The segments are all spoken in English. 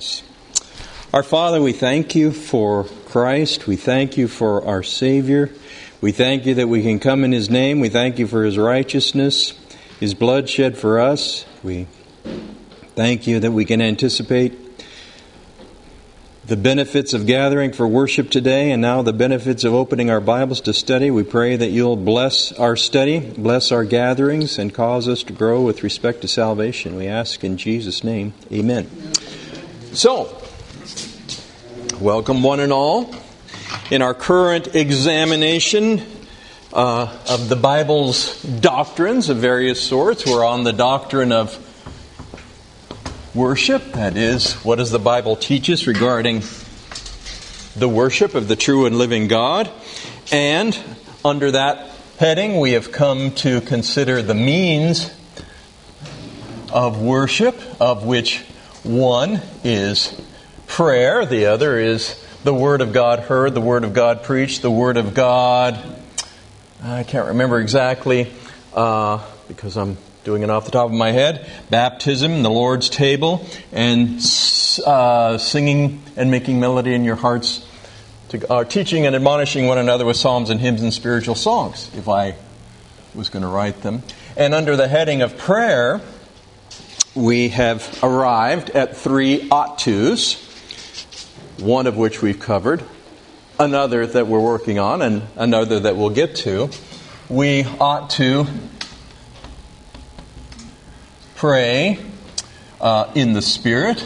us. Our Father, we thank you for Christ. We thank you for our Savior. We thank you that we can come in His name. We thank you for His righteousness, His blood shed for us. We thank you that we can anticipate the benefits of gathering for worship today, and now the benefits of opening our Bibles to study. We pray that you'll bless our study, bless our gatherings, and cause us to grow with respect to salvation. We ask in Jesus' name, amen. So, welcome one and all. In our current examination of the Bible's doctrines of various sorts, we're on the doctrine of worship. That is, what does the Bible teach us regarding the worship of the true and living God? And under that heading, we have come to consider the means of worship, of which one is prayer, the other is the Word of God heard, the Word of God preached, the Word of God, I can't remember exactly because I'm doing it off the top of my head, baptism, the Lord's table, and singing and making melody in your hearts, teaching and admonishing one another with psalms and hymns and spiritual songs, if I was going to write them. And under the heading of prayer, we have arrived at 3 ought-tos, one of which we've covered, another that we're working on, and another that we'll get to. We ought to pray in the Spirit.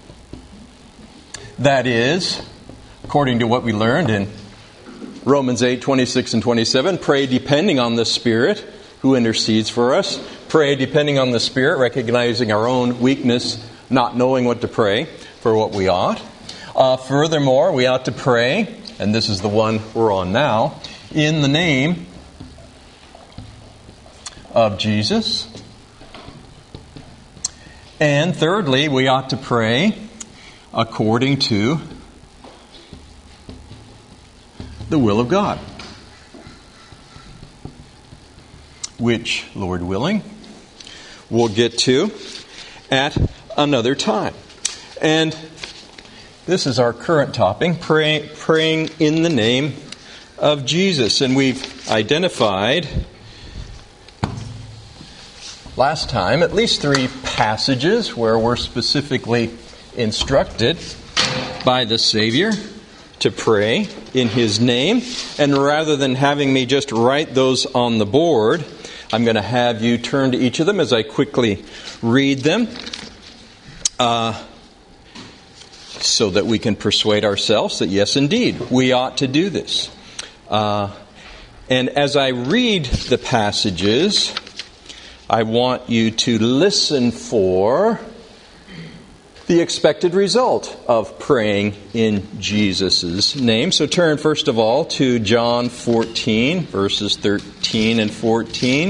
That is, according to what we learned in Romans 8:26 and 27, pray depending on the Spirit who intercedes for us. Pray depending on the Spirit, recognizing our own weakness, not knowing what to pray for what we ought. Furthermore, we ought to pray, and this is the one we're on now, in the name of Jesus. And thirdly, we ought to pray according to the will of God, which, Lord willing, we'll get to at another time. And this is our current topic, praying in the name of Jesus. And we've identified last time at least 3 passages where we're specifically instructed by the Savior to pray in His name. And rather than having me just write those on the board, I'm going to have you turn to each of them as I quickly read them so that we can persuade ourselves that yes, indeed, we ought to do this. And as I read the passages, I want you to listen for the expected result of praying in Jesus' name. So turn first of all to John 14, verses 13 and 14.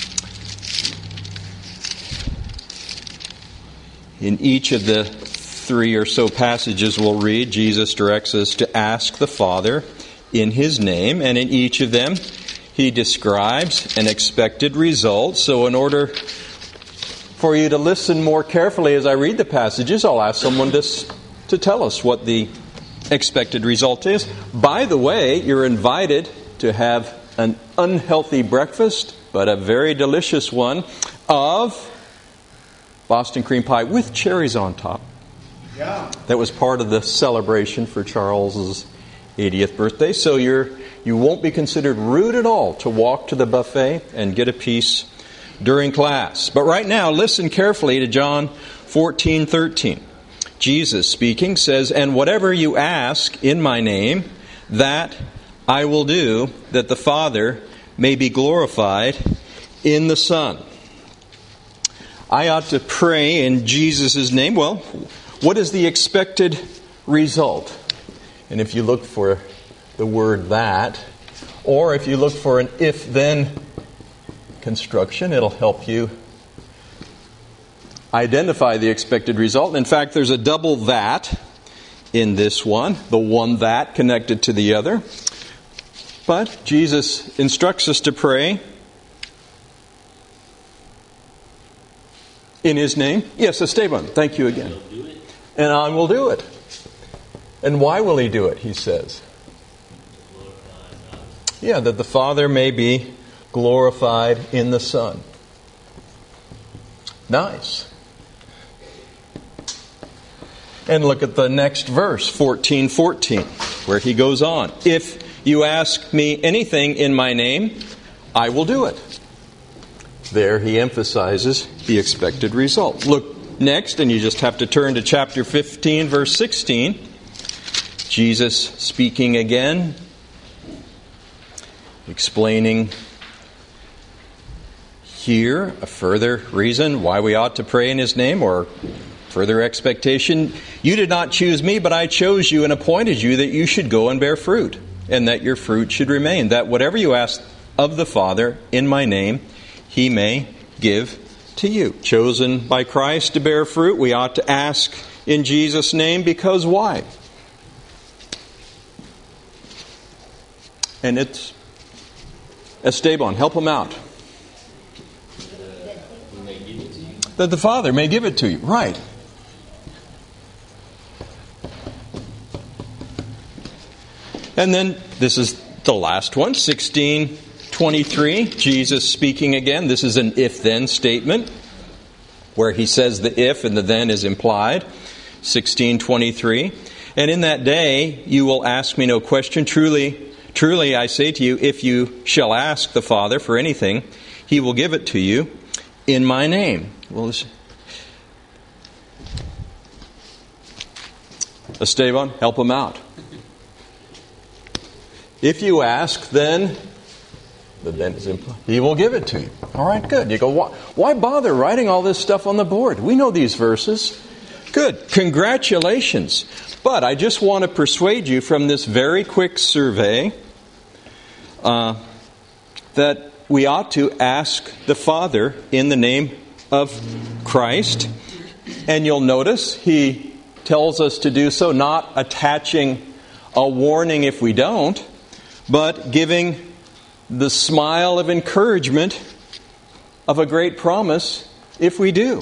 In each of the 3 or so passages we'll read, Jesus directs us to ask the Father in His name, and in each of them He describes an expected result. So in order for you to listen more carefully as I read the passages, I'll ask someone to tell us what the expected result is. By the way, you're invited to have an unhealthy breakfast, but a very delicious one, of Boston cream pie with cherries on top. Yeah. That was part of the celebration for Charles's 80th birthday. So you won't be considered rude at all to walk to the buffet and get a piece during class. But right now, listen carefully to John 14:13. Jesus speaking says, "And whatever you ask in my name, that I will do, that the Father may be glorified in the Son." I ought to pray in Jesus' name. Well, what is the expected result? And if you look for the word "that," or if you look for an if-then construction, it'll help you identify the expected result. In fact, there's a double "that" in this one, the one "that" connected to the other. But Jesus instructs us to pray in His name. Yes, Esteban, thank you again. and I will do it. And why will he do it, he says? Yeah, that the Father may be glorified in the Son. Nice. And look at the next verse, 14:14, where he goes on. If you ask me anything in my name, I will do it. There he emphasizes the expected result. Look next, and you just have to turn to chapter 15, verse 16. Jesus speaking again, explaining here a further reason why we ought to pray in his name, or further expectation. You did not choose me, but I chose you and appointed you that you should go and bear fruit, and that your fruit should remain, that whatever you ask of the Father in my name, he may give to you. Chosen by Christ to bear fruit, we ought to ask in Jesus' name, because why? And it's Esteban, help him out. That the Father may give it to you. Right. And then this is the last one, 16:23. Jesus speaking again. This is an if-then statement where he says the if and the then is implied. 16:23. And in that day you will ask me no question. Truly, truly I say to you, if you shall ask the Father for anything, he will give it to you in my name. Well, Esteban, help him out. If you ask, then is implied. He will give it to you. All right, good. You go, why bother writing all this stuff on the board? We know these verses. Good. Congratulations. But I just want to persuade you from this very quick survey that we ought to ask the Father in the name of Christ. And you'll notice he tells us to do so, not attaching a warning if we don't, but giving the smile of encouragement of a great promise if we do.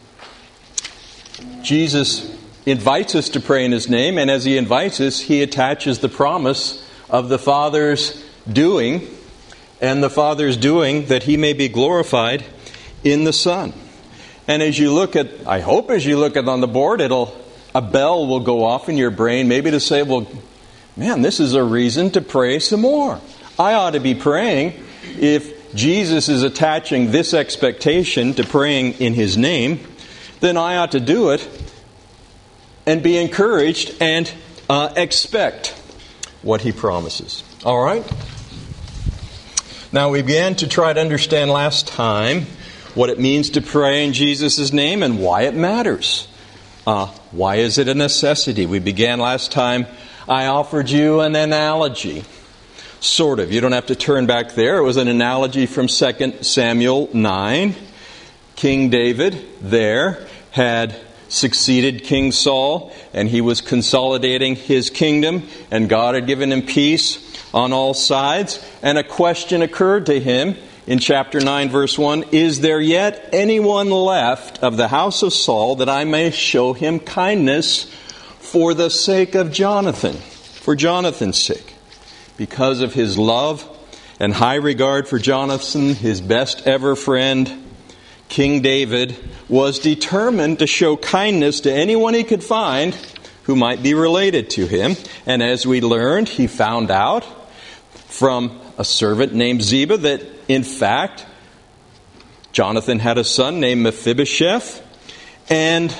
Jesus invites us to pray in his name, and as he invites us, he attaches the promise of the Father's doing, and the Father's doing that he may be glorified in the Son. And as you look at, I hope as you look at on the board, a bell will go off in your brain, maybe to say, well, man, this is a reason to pray some more. I ought to be praying. If Jesus is attaching this expectation to praying in his name, then I ought to do it and be encouraged and expect what he promises. All right? Now, we began to try to understand last time what it means to pray in Jesus' name and why it matters. Why is it a necessity? We began last time, I offered you an analogy. Sort of. You don't have to turn back there. It was an analogy from 2 Samuel 9. King David there had succeeded King Saul, and he was consolidating his kingdom, and God had given him peace on all sides. And a question occurred to him in chapter 9, verse 1, is there yet anyone left of the house of Saul that I may show him kindness for the sake of Jonathan, for Jonathan's sake? Because of his love and high regard for Jonathan, his best ever friend, King David was determined to show kindness to anyone he could find who might be related to him. And as we learned, he found out from a servant named Ziba that, in fact, Jonathan had a son named Mephibosheth. And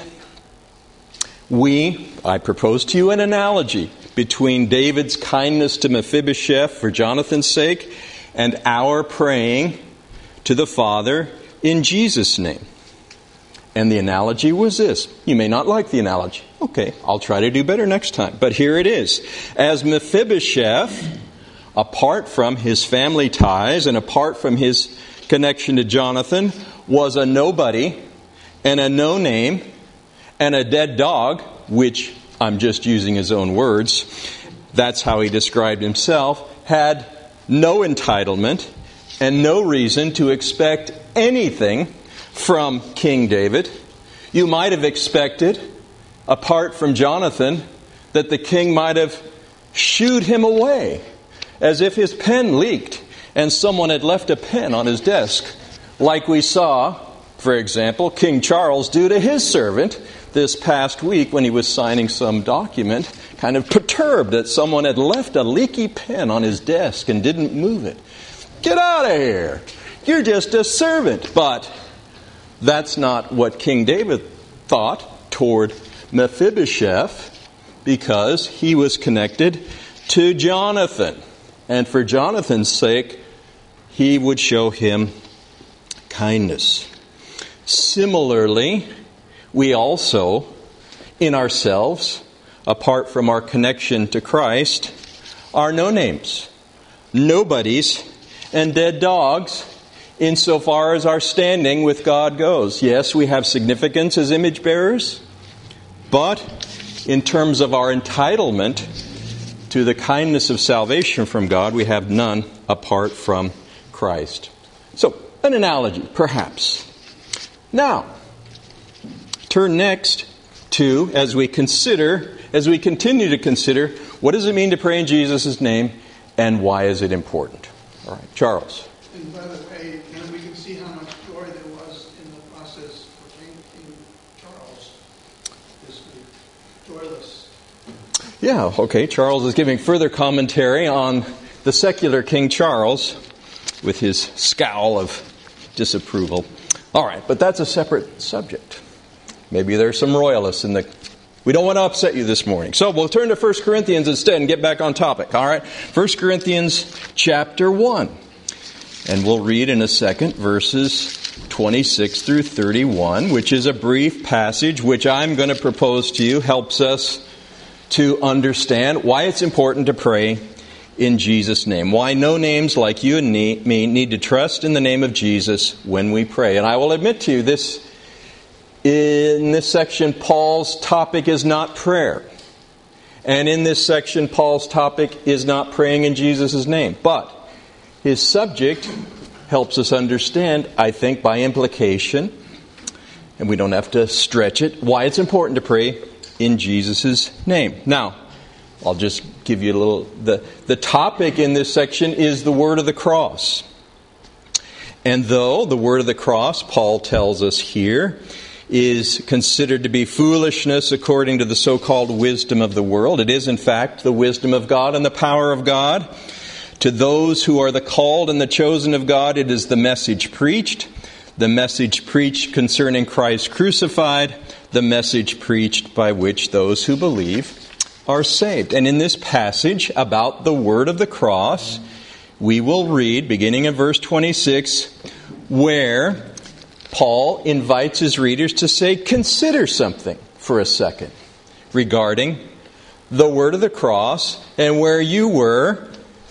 I propose to you an analogy between David's kindness to Mephibosheth for Jonathan's sake and our praying to the Father in Jesus' name. And the analogy was this. You may not like the analogy. Okay, I'll try to do better next time. But here it is. As Mephibosheth, apart from his family ties and apart from his connection to Jonathan, was a nobody and a no-name and a dead dog, which I'm just using his own words. That's how he described himself. Had no entitlement and no reason to expect anything from King David. You might have expected apart from Jonathan, that the king might have shooed him away, as if his pen leaked and someone had left a pen on his desk, like we saw, for example, King Charles do to his servant this past week when he was signing some document, kind of perturbed that someone had left a leaky pen on his desk and didn't move it. Get out of here! You're just a servant. But that's not what King David thought toward Mephibosheth, because he was connected to Jonathan. And for Jonathan's sake, he would show him kindness. Similarly, we also, in ourselves, apart from our connection to Christ, are no-names, nobodies, and dead dogs insofar as our standing with God goes. Yes, we have significance as image bearers, but in terms of our entitlement to the kindness of salvation from God, we have none apart from Christ. So, an analogy, perhaps. Now, turn next to, as we continue to consider, what does it mean to pray in Jesus' name, and why is it important? All right, Charles. And by the way, we can see how much joy there was in the process for King Charles this week. Joyless. Yeah, okay. Charles is giving further commentary on the secular King Charles with his scowl of disapproval. All right, but that's a separate subject. Maybe there's some royalists in the... We don't want to upset you this morning. So we'll turn to 1 Corinthians instead and get back on topic. All right, 1 Corinthians chapter 1. And we'll read in a second verses 26 through 31, which is a brief passage which I'm going to propose to you helps us to understand why it's important to pray in Jesus' name. Why no-names like you and me need to trust in the name of Jesus when we pray. And I will admit to you, in this section, Paul's topic is not prayer. And in this section, Paul's topic is not praying in Jesus' name. But his subject helps us understand, I think, by implication, and we don't have to stretch it, why it's important to pray in Jesus' name. Now, I'll just give you a little... The topic in this section is the word of the cross. And though the word of the cross, Paul tells us here, is considered to be foolishness according to the so-called wisdom of the world, it is in fact the wisdom of God and the power of God. To those who are the called and the chosen of God, it is the message preached concerning Christ crucified, the message preached by which those who believe are saved. And in this passage about the word of the cross, we will read, beginning in verse 26, where Paul invites his readers to say, consider something for a second regarding the word of the cross and where you were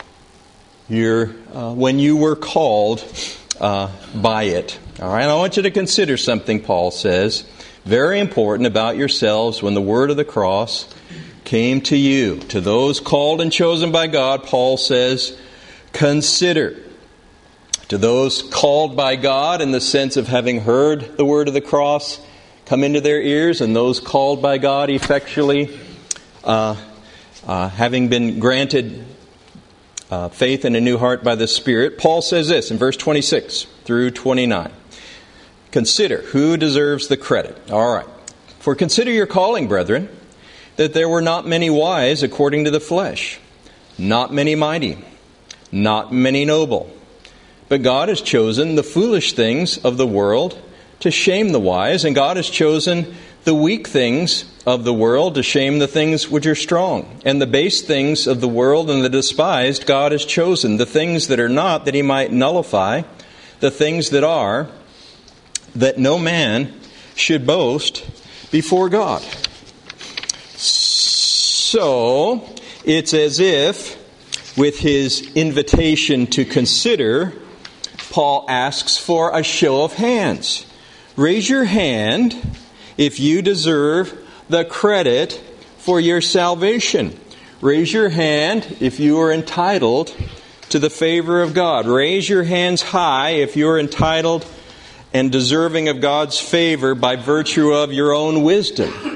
when you were called by it. All right, I want you to consider something, Paul says, very important about yourselves when the word of the cross came to you. To those called and chosen by God, Paul says, consider. To those called by God in the sense of having heard the word of the cross come into their ears, and those called by God effectually, having been granted faith in a new heart by the Spirit, Paul says this in verse 26 through 29. Consider who deserves the credit. All right. For consider your calling, brethren, that there were not many wise according to the flesh, not many mighty, not many noble. But God has chosen the foolish things of the world to shame the wise, and God has chosen the weak things of the world to shame the things which are strong. And the base things of the world and the despised God has chosen, the things that are not, that he might nullify the things that are, that no man should boast before God. So, it's as if, with his invitation to consider, Paul asks for a show of hands. Raise your hand if you deserve the credit for your salvation. Raise your hand if you are entitled to the favor of God. Raise your hands high if you are entitled and deserving of God's favor by virtue of your own wisdom.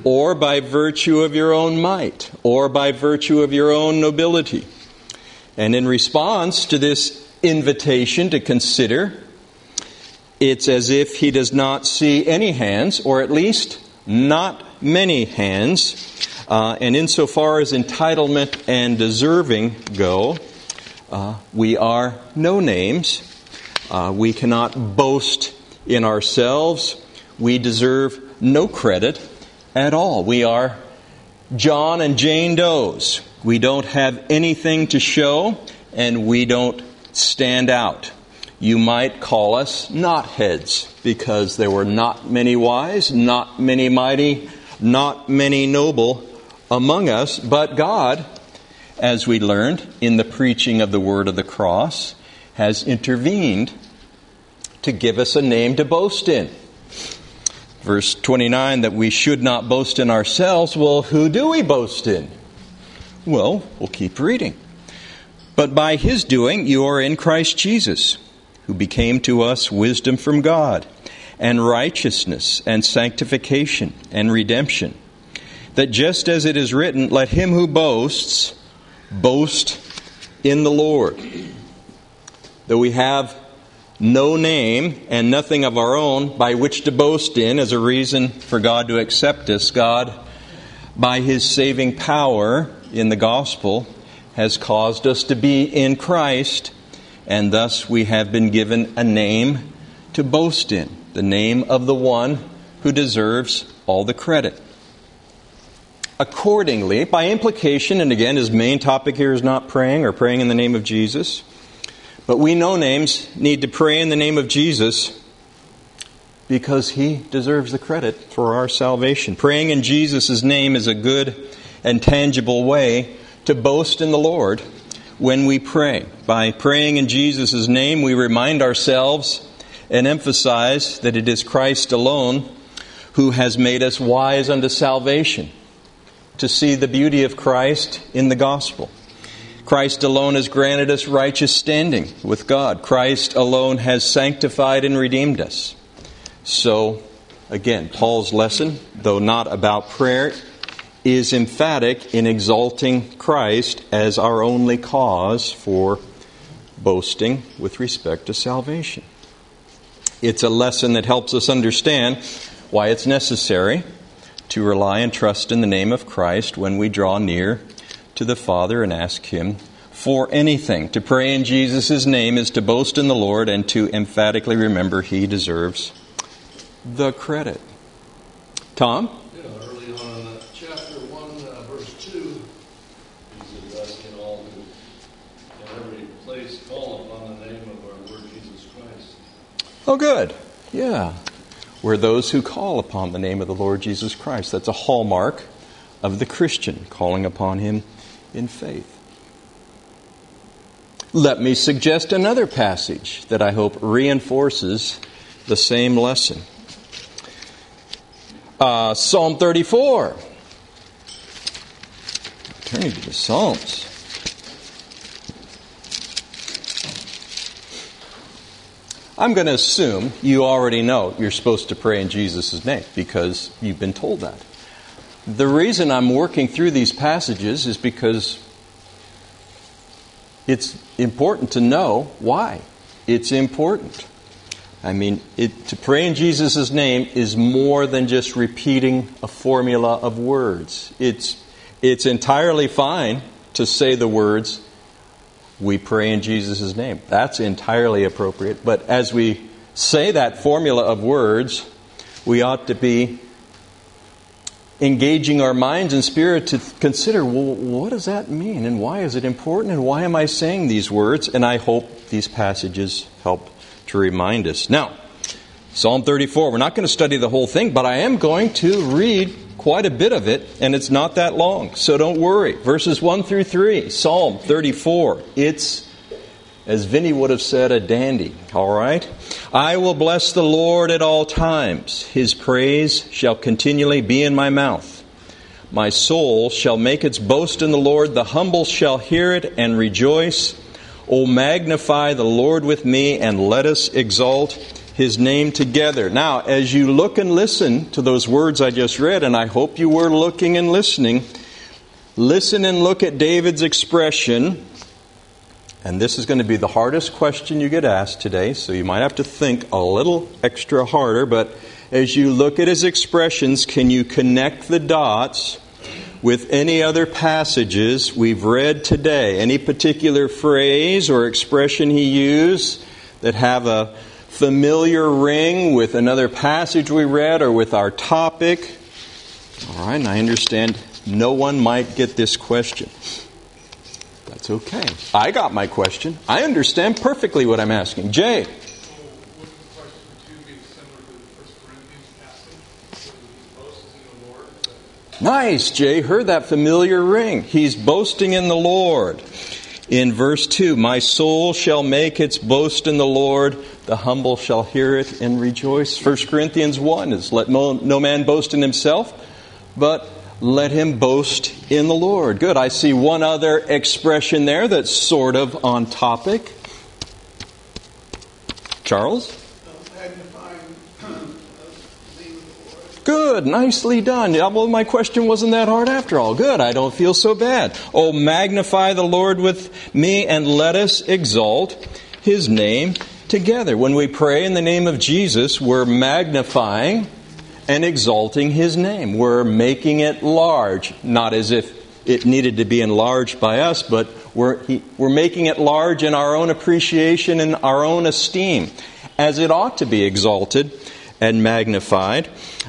or by virtue of your own might, or by virtue of your own nobility. And in response to this invitation to consider, it's as if he does not see any hands, or at least not many hands. And insofar as entitlement and deserving go, we are no names. We cannot boast in ourselves. We deserve no credit at all. We are John and Jane Does. We don't have anything to show, and we don't stand out. You might call us knotheads, because there were not many wise, not many mighty, not many noble among us, but God, as we learned in the preaching of the word of the cross, has intervened to give us a name to boast in. Verse 29, that we should not boast in ourselves. Well, who do we boast in? Well, we'll keep reading. But by His doing you are in Christ Jesus, who became to us wisdom from God, and righteousness, and sanctification, and redemption. That just as it is written, let him who boasts, boast in the Lord. Though we have no name and nothing of our own by which to boast in as a reason for God to accept us, God, by His saving power in the gospel, has caused us to be in Christ, and thus we have been given a name to boast in, the name of the one who deserves all the credit. Accordingly, by implication, and again, his main topic here is not praying or praying in the name of Jesus, but we no-names need to pray in the name of Jesus because He deserves the credit for our salvation. Praying in Jesus' name is a good and tangible way to boast in the Lord when we pray. By praying in Jesus' name, we remind ourselves and emphasize that it is Christ alone who has made us wise unto salvation, to see the beauty of Christ in the gospel. Christ alone has granted us righteous standing with God. Christ alone has sanctified and redeemed us. So, again, Paul's lesson, though not about prayer, is emphatic in exalting Christ as our only cause for boasting with respect to salvation. It's a lesson that helps us understand why it's necessary to rely and trust in the name of Christ when we draw near to the Father and ask Him for anything. To pray in Jesus' name is to boast in the Lord and to emphatically remember He deserves the credit. Tom? Early on, chapter 1, verse 2, He says, asking all who in every place call upon the name of our Lord Jesus Christ. Oh, good. Yeah. We're those who call upon the name of the Lord Jesus Christ. That's a hallmark of the Christian, calling upon Him in faith. Let me suggest another passage that I hope reinforces the same lesson. Psalm 34. Turning to the Psalms. I'm going to assume you already know you're supposed to pray in Jesus' name because you've been told that. The reason I'm working through these passages is because it's important to know why. It's important. I mean, to pray in Jesus' name is more than just repeating a formula of words. It's entirely fine to say the words, we pray in Jesus' name. That's entirely appropriate. But as we say that formula of words, we ought to be engaging our minds and spirit to consider, well, what does that mean? And why is it important? And why am I saying these words? And I hope these passages help to remind us. Now, Psalm 34. We're not going to study the whole thing, but I am going to read quite a bit of it, and it's not that long, so don't worry. Verses 1 through 3, Psalm 34. It's, as Vinny would have said, a dandy, all right? I will bless the Lord at all times. His praise shall continually be in my mouth. My soul shall make its boast in the Lord. The humble shall hear it and rejoice. O magnify the Lord with me, and let us exalt His name together. Now, as you look and listen to those words I just read, and I hope you were looking and listening, listen and look at David's expression. And this is going to be the hardest question you get asked today, so you might have to think a little extra harder. But as you look at his expressions, can you connect the dots with any other passages we've read today? Any particular phrase or expression he used that have a familiar ring with another passage we read or with our topic? All right, and I understand no one might get this question. That's okay. I got my question. I understand perfectly what I'm asking. Jay. So would question 2 be similar to the 1 Corinthians passage? Where he boasts in the Lord? Nice, Jay. Heard that familiar ring. He's boasting in the Lord. In verse 2, my soul shall make its boast in the Lord. The humble shall hear it and rejoice. 1 Corinthians 1 is let no man boast in himself, but let him boast in the Lord. Good. I see one other expression there that's sort of on topic. Charles? Magnifying the name of the Lord. Good. Nicely done. Yeah, well, my question wasn't that hard after all. Good. I don't feel so bad. Oh, magnify the Lord with me and let us exalt His name together. When we pray in the name of Jesus, we're magnifying and exalting His name. We're making it large, not as if it needed to be enlarged by us, but we're making it large in our own appreciation and our own esteem, as it ought to be exalted and magnified.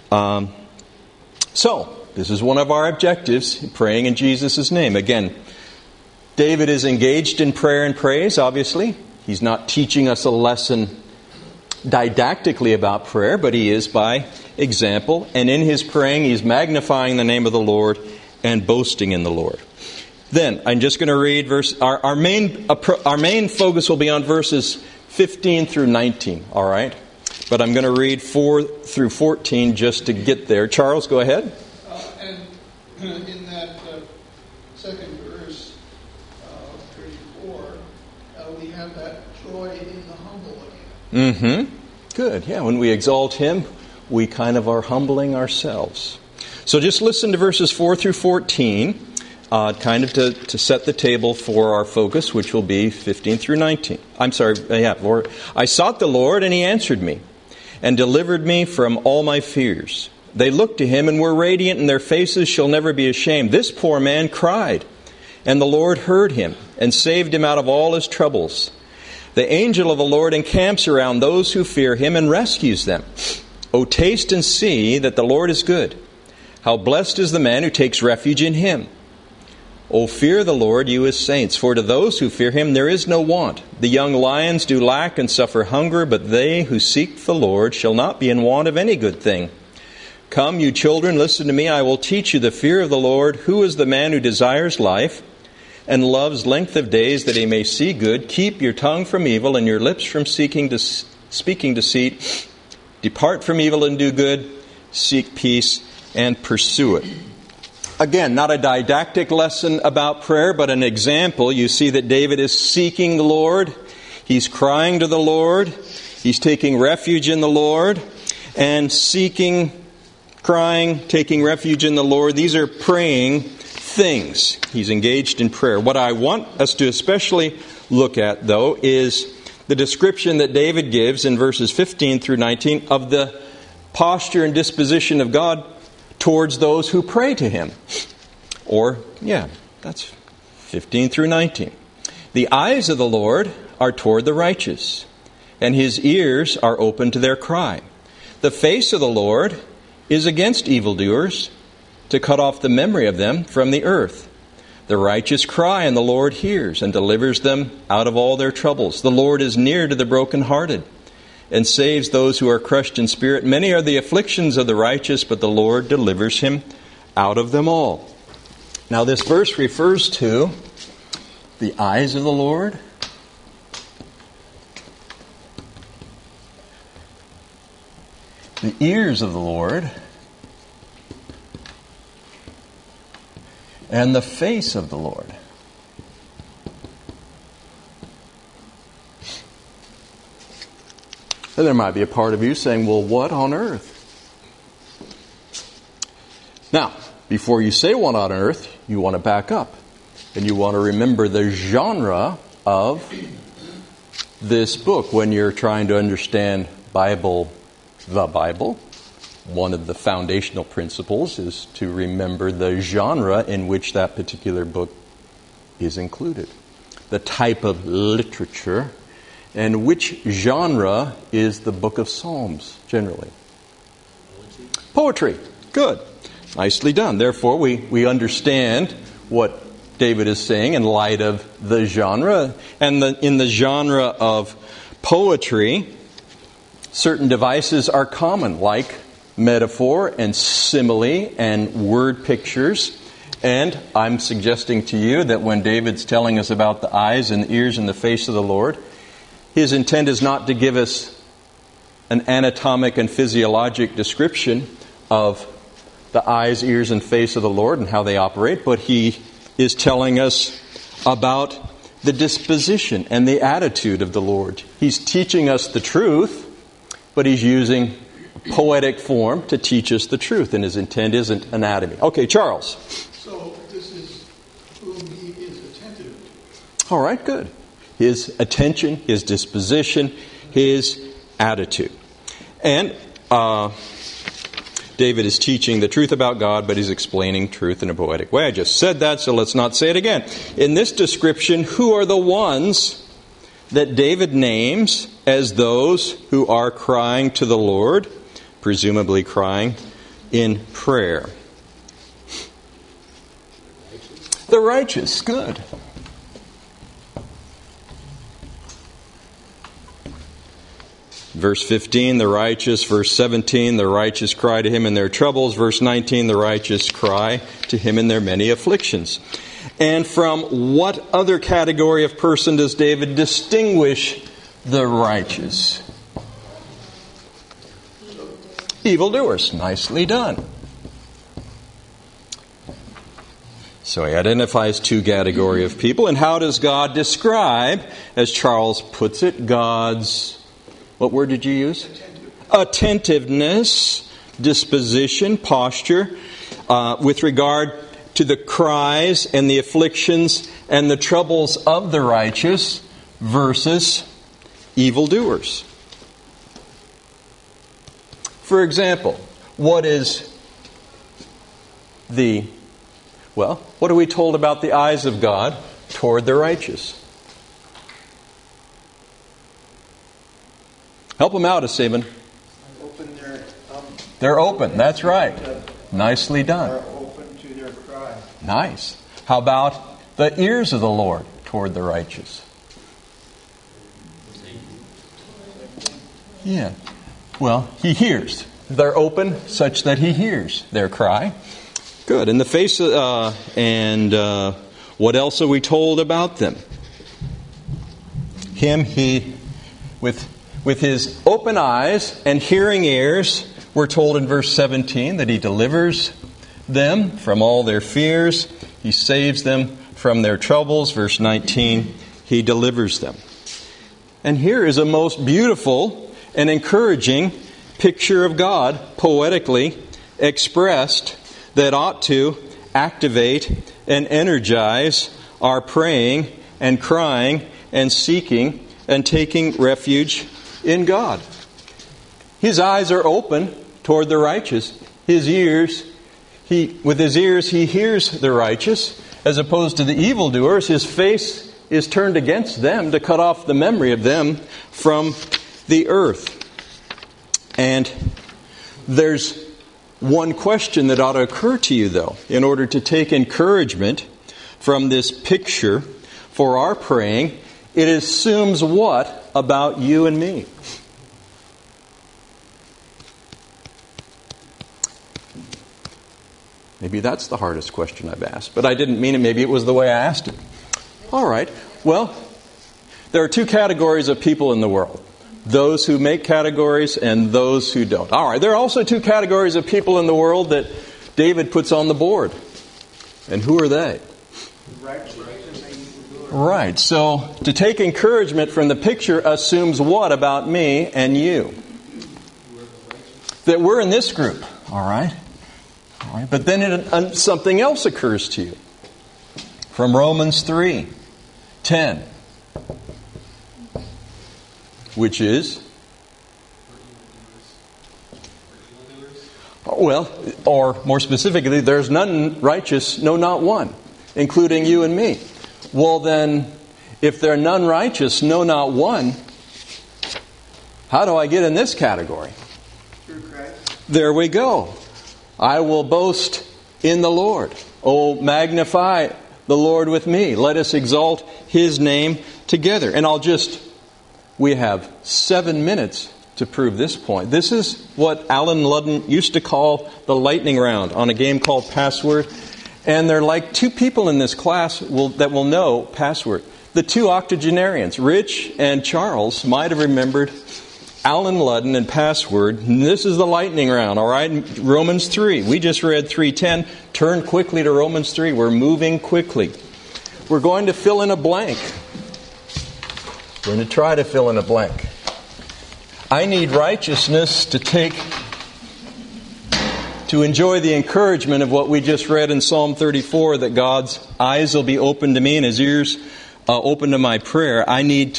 So, this is one of our objectives, praying in Jesus' name. Again, David is engaged in prayer and praise, obviously. He's not teaching us a lesson didactically about prayer, but he is by example. And in his praying, he's magnifying the name of the Lord and boasting in the Lord. Then, I'm just going to read our main focus will be on verses 15 through 19, all right? But I'm going to read 4 through 14 just to get there. Charles, go ahead. And in that second verse, 34, we have that joy in the humble again. Mm-hmm. Good. Yeah, when we exalt Him, we kind of are humbling ourselves. So just listen to verses 4 through 14, kind of to set the table for our focus, which will be 15 through 19. Lord. I sought the Lord, and He answered me, and delivered me from all my fears. They looked to Him and were radiant, and their faces shall never be ashamed. This poor man cried, and the Lord heard him, and saved him out of all his troubles. The angel of the Lord encamps around those who fear Him and rescues them. O taste and see that the Lord is good. How blessed is the man who takes refuge in Him. O fear the Lord, you His saints, for to those who fear Him there is no want. The young lions do lack and suffer hunger, but they who seek the Lord shall not be in want of any good thing. Come, you children, listen to me. I will teach you the fear of the Lord. Who is the man who desires life and loves length of days that he may see good? Keep your tongue from evil and your lips from speaking deceit. Depart from evil and do good. Seek peace and pursue it. Again, not a didactic lesson about prayer, but an example. You see that David is seeking the Lord. He's crying to the Lord. He's taking refuge in the Lord. And seeking, crying, taking refuge in the Lord. These are praying things. He's engaged in prayer. What I want us to especially look at, though, is the description that David gives in verses 15 through 19 of the posture and disposition of God towards those who pray to Him. That's 15 through 19. The eyes of the Lord are toward the righteous, and His ears are open to their cry. The face of the Lord is against evildoers, to cut off the memory of them from the earth. The righteous cry, and the Lord hears, and delivers them out of all their troubles. The Lord is near to the brokenhearted, and saves those who are crushed in spirit. Many are the afflictions of the righteous, but the Lord delivers him out of them all. Now this verse refers to the eyes of the Lord, the ears of the Lord, and the face of the Lord. And there might be a part of you saying, well, what on earth? Now, before you say what on earth, you want to back up. And you want to remember the genre of this book when you're trying to understand the Bible. One of the foundational principles is to remember the genre in which that particular book is included. The type of literature, and which genre is the book of Psalms generally? Poetry. Good. Nicely done. Therefore, we understand what David is saying in light of the genre. And in the genre of poetry, certain devices are common, like metaphor and simile and word pictures. And I'm suggesting to you that when David's telling us about the eyes and the ears and the face of the Lord, his intent is not to give us an anatomic and physiologic description of the eyes, ears, and face of the Lord and how they operate, but he is telling us about the disposition and the attitude of the Lord. He's teaching us the truth, but he's using poetic form to teach us the truth, and his intent isn't anatomy. Okay, Charles. So this is whom he is attentive to. All right, good. His attention, his disposition, his attitude. And David is teaching the truth about God, but he's explaining truth in a poetic way. I just said that, so let's not say it again. In this description, who are the ones that David names as those who are crying to the Lord, presumably crying in prayer? The righteous. Good. Verse 15, the righteous. Verse 17, the righteous cry to him in their troubles. Verse 19, the righteous cry to him in their many afflictions. And from what other category of person does David distinguish the righteous? Evildoers. Nicely done. So he identifies two categories of people. And how does God describe, as Charles puts it, God's... What word did you use? Attentiveness, disposition, posture, with regard to the cries and the afflictions and the troubles of the righteous versus evildoers. For example, what are we told about the eyes of God toward the righteous? Help them out, Asiban. They're open. That's right. Nicely done. Are open to their cry. Nice. How about the ears of the Lord toward the righteous? Yeah. Well, he hears. They're open such that he hears their cry. Good. In the face of, what else are we told about them? With his open eyes and hearing ears, we're told in verse 17 that he delivers them from all their fears. He saves them from their troubles. Verse 19, he delivers them. And here is a most beautiful and encouraging picture of God, poetically expressed, that ought to activate and energize our praying and crying and seeking and taking refuge in God. His eyes are open toward the righteous. With his ears he hears the righteous, as opposed to the evildoers. His face is turned against them to cut off the memory of them from the earth. And there's one question that ought to occur to you, though, in order to take encouragement from this picture for our praying. It assumes what about you and me? Maybe that's the hardest question I've asked, but I didn't mean it. Maybe it was the way I asked it. All right. Well, there are two categories of people in the world. Those who make categories and those who don't. All right. There are also two categories of people in the world that David puts on the board. And who are they? Right, so to take encouragement from the picture assumes what about me and you? That we're in this group, all right? All right, but then something else occurs to you. From Romans 3:10, which is? Well, or more specifically, there's none righteous, no, not one, including you and me. Well then, if there are none righteous, no, not one, how do I get in this category? Through Christ. There we go. I will boast in the Lord. Oh, magnify the Lord with me. Let us exalt His name together. And we have 7 minutes to prove this point. This is what Alan Ludden used to call the lightning round on a game called Password. And there are like two people in this class that will know Password. The two octogenarians, Rich and Charles, might have remembered Alan Ludden and Password. And this is the lightning round, all right? Romans 3. We just read 3:10. Turn quickly to Romans 3. We're moving quickly. We're going to fill in a blank. We're going to try to fill in a blank. I need righteousness to enjoy the encouragement of what we just read in Psalm 34, that God's eyes will be open to me and His ears open to my prayer.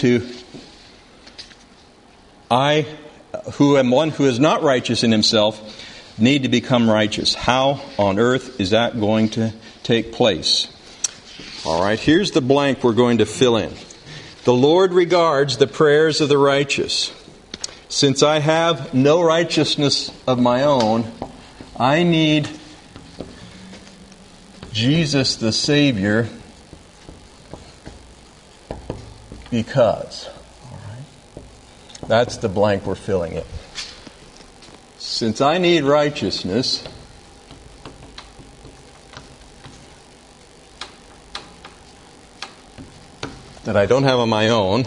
I, who am one who is not righteous in himself, need to become righteous. How on earth is that going to take place? All right, here's the blank we're going to fill in. The Lord regards the prayers of the righteous. Since I have no righteousness of my own, I need Jesus the Savior because. All right. That's the blank we're filling in. Since I need righteousness, that I don't have on my own,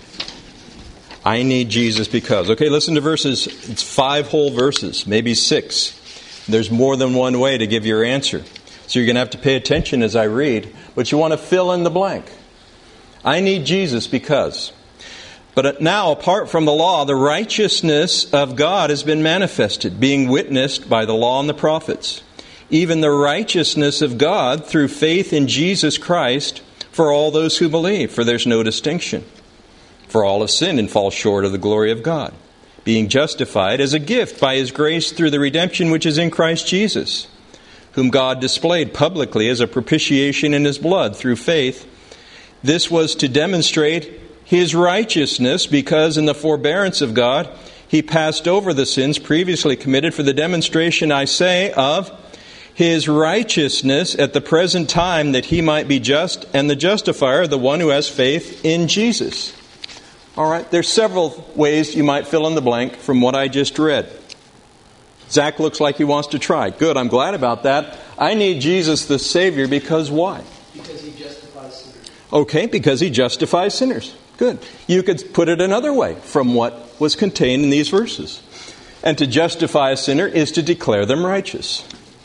I need Jesus because. Okay, listen to verses. It's 5 whole verses, maybe 6. There's more than one way to give your answer. So you're going to have to pay attention as I read. But you want to fill in the blank. I need Jesus because. But now, apart from the law, the righteousness of God has been manifested, being witnessed by the law and the prophets. Even the righteousness of God through faith in Jesus Christ for all those who believe. For there's no distinction. For all have sinned and fall short of the glory of God, being justified as a gift by His grace through the redemption which is in Christ Jesus, whom God displayed publicly as a propitiation in His blood through faith. This was to demonstrate His righteousness, because in the forbearance of God He passed over the sins previously committed for the demonstration, I say, of His righteousness at the present time, that He might be just and the justifier of the one who has faith in Jesus. All right, there's several ways you might fill in the blank from what I just read. Zach looks like he wants to try. Good, I'm glad about that. I need Jesus the Savior because why? Because He justifies sinners. Okay, because He justifies sinners. Good. You could put it another way from what was contained in these verses. And to justify a sinner is to declare them righteous.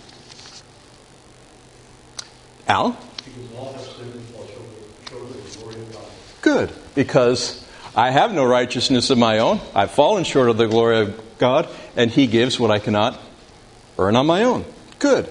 Al? Because all have sinned and fall short of the glory of God. Good, because I have no righteousness of my own. I've fallen short of the glory of God, and He gives what I cannot earn on my own. Good.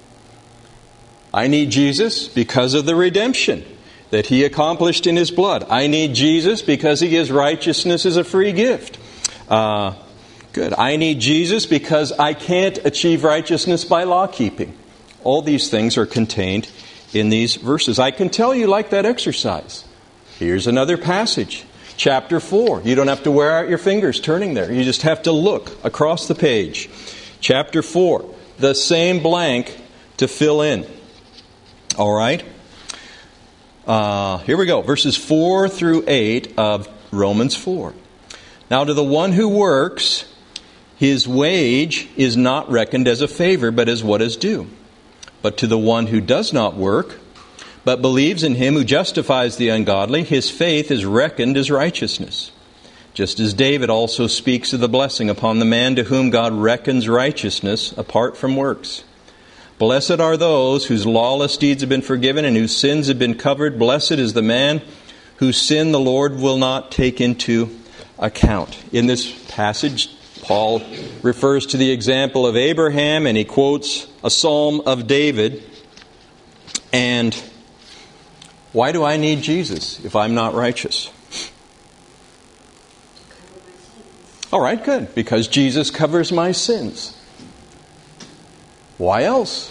I need Jesus because of the redemption that He accomplished in His blood. I need Jesus because He gives righteousness as a free gift. Good. I need Jesus because I can't achieve righteousness by law keeping. All these things are contained in these verses. I can tell you like that exercise. Here's another passage. Chapter 4. You don't have to wear out your fingers turning there. You just have to look across the page. Chapter 4. The same blank to fill in. All right. Here we go. Verses 4 through 8 of Romans 4. Now to the one who works, his wage is not reckoned as a favor, but as what is due. But to the one who does not work, but believes in Him who justifies the ungodly, his faith is reckoned as righteousness. Just as David also speaks of the blessing upon the man to whom God reckons righteousness apart from works. Blessed are those whose lawless deeds have been forgiven and whose sins have been covered. Blessed is the man whose sin the Lord will not take into account. In this passage, Paul refers to the example of Abraham, and he quotes a psalm of David. And why do I need Jesus if I'm not righteous? All right, good. Because Jesus covers my sins. Why else?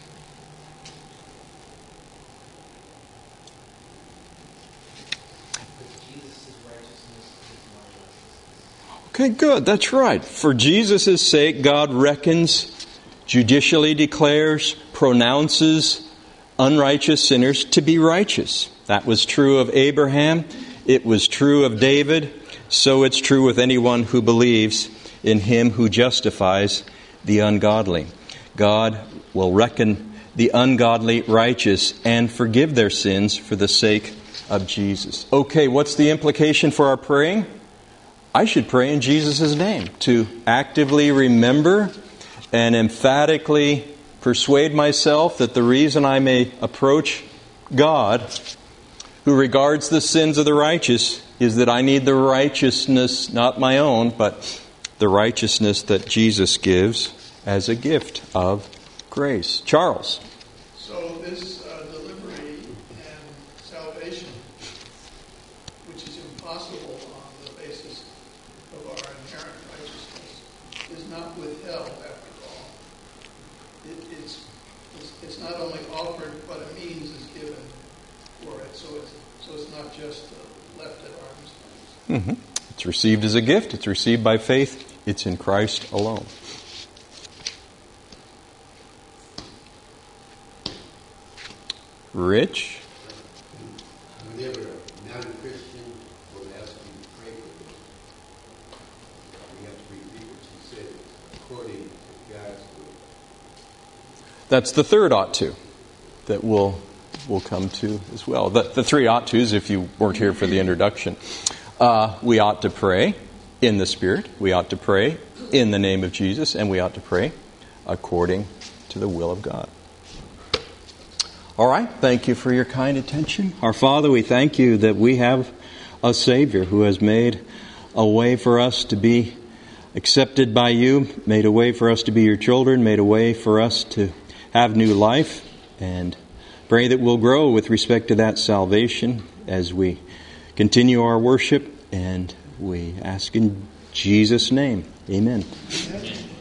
Okay, good. That's right. For Jesus' sake, God reckons, judicially declares, pronounces unrighteous sinners to be righteous. That was true of Abraham. It was true of David. So it's true with anyone who believes in Him who justifies the ungodly. God will reckon the ungodly righteous and forgive their sins for the sake of Jesus. Okay, what's the implication for our praying? I should pray in Jesus' name to actively remember and emphatically persuade myself that the reason I may approach God, who regards the sins of the righteous, is that I need the righteousness, not my own, but the righteousness that Jesus gives as a gift of grace. Charles. So this delivery and salvation, which is impossible on the basis of our inherent righteousness, is not withheld after all. It's not only offered, but a means is given for it. So it's not just left at arm's length. Mm-hmm. It's received as a gift. It's received by faith. It's in Christ alone. Rich? Whenever a non-Christian will ask you to pray for them, we have to repeat what you said, according to God's will. That's the third ought to that we'll come to as well. The three ought tos, if you weren't here for the introduction. We ought to pray in the Spirit. We ought to pray in the name of Jesus. And we ought to pray according to the will of God. All right. Thank you for your kind attention. Our Father, we thank you that we have a Savior who has made a way for us to be accepted by you, made a way for us to be your children, made a way for us to have new life, and pray that we'll grow with respect to that salvation as we continue our worship, and we ask in Jesus' name. Amen. Amen.